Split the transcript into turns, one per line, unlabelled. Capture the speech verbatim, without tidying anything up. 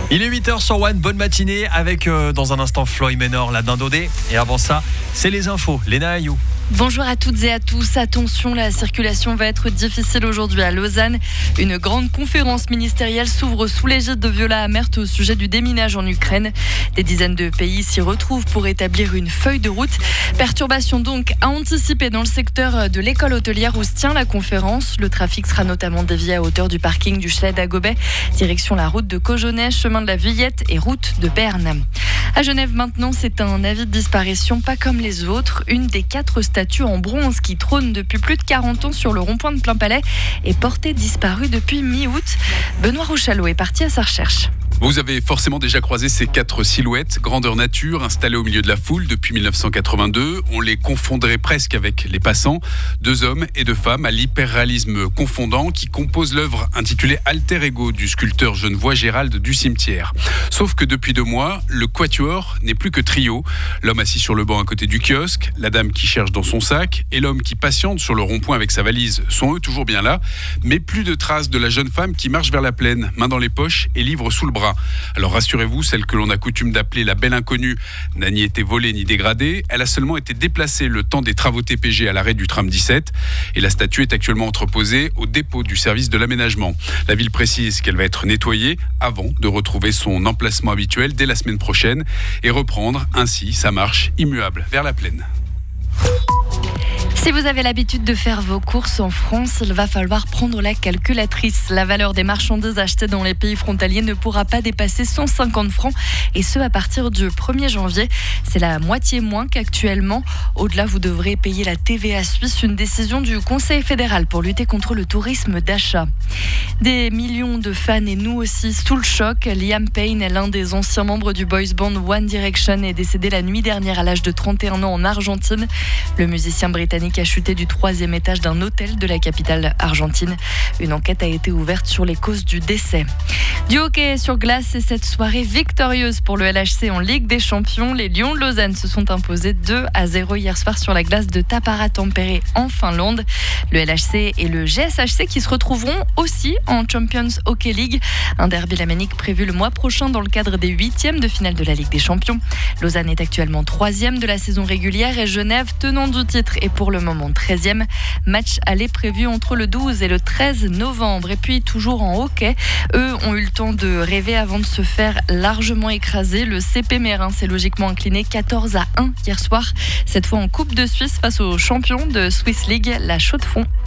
Il est huit heures sur One, bonne matinée avec euh, dans un instant Floyd Menor, la dindodée. Et avant ça, c'est les infos. Léna Ayou.
Bonjour à toutes et à tous. Attention, la circulation va être difficile aujourd'hui à Lausanne. Une grande conférence ministérielle s'ouvre sous l'égide de Viola Amert au sujet du déminage en Ukraine. Des dizaines de pays s'y retrouvent pour établir une feuille de route. Perturbation donc à anticiper dans le secteur de l'école hôtelière où se tient la conférence. Le trafic sera notamment dévié à hauteur du parking du Chalet d'Agobet, direction la route de Cojonnet, chemin de la Villette et route de Berne. À Genève maintenant, c'est un avis de disparition pas comme les autres. Une des quatre statues en bronze qui trône depuis plus de quarante ans sur le rond-point de Plainpalais est portée disparue depuis mi-août. Benoît Rouchalot est parti à sa recherche.
Vous avez forcément déjà croisé ces quatre silhouettes, grandeur nature, installées au milieu de la foule depuis mille neuf cent quatre-vingt-deux. On les confondrait presque avec les passants. Deux hommes et deux femmes à l'hyperréalisme confondant qui composent l'œuvre intitulée Alter Ego du sculpteur genevois Gérald du Cimetière. Sauf que depuis deux mois, le quatuor n'est plus que trio. L'homme assis sur le banc à côté du kiosque, la dame qui cherche dans son sac et l'homme qui patiente sur le rond-point avec sa valise sont eux toujours bien là. Mais plus de traces de la jeune femme qui marche vers la plaine, main dans les poches et livre sous le bras. Alors rassurez-vous, celle que l'on a coutume d'appeler la belle inconnue n'a ni été volée ni dégradée. Elle a seulement été déplacée le temps des travaux T P G à l'arrêt du tram dix-sept. Et la statue est actuellement entreposée au dépôt du service de l'aménagement. La ville précise qu'elle va être nettoyée avant de retrouver son emplacement habituel dès la semaine prochaine et reprendre ainsi sa marche immuable vers la plaine.
Si vous avez l'habitude de faire vos courses en France, il va falloir prendre la calculatrice. La valeur des marchandises achetées dans les pays frontaliers ne pourra pas dépasser cent cinquante francs et ce à partir du premier janvier. C'est la moitié moins qu'actuellement. Au-delà, vous devrez payer la T V A suisse, une décision du Conseil fédéral pour lutter contre le tourisme d'achat. Des millions de fans et nous aussi sous le choc. Liam Payne est l'un des anciens membres du boys band One Direction et est décédé la nuit dernière à l'âge de trente et un ans en Argentine. Le musicien britannique a chuté du troisième étage d'un hôtel de la capitale argentine. Une enquête a été ouverte sur les causes du décès. Du hockey sur glace et cette soirée victorieuse pour le L H C en Ligue des Champions. Les Lions de Lausanne se sont imposés deux à zéro hier soir sur la glace de Tappara Tampere en Finlande. Le L H C et le G S H C qui se retrouveront aussi en Champions Hockey League. Un derby laménique prévu le mois prochain dans le cadre des huitièmes de finale de la Ligue des Champions. Lausanne est actuellement troisième de la saison régulière et Genève, tenant du titre, est pour le moment treizième. Match aller prévu entre le douze et le treize novembre. Et puis toujours en hockey, eux ont eu le temps de rêver avant de se faire largement écraser. Le C P Mérin s'est logiquement incliné quatorze à un hier soir. Cette fois en Coupe de Suisse face aux champions de Swiss League, la Chaux-de-Fonds.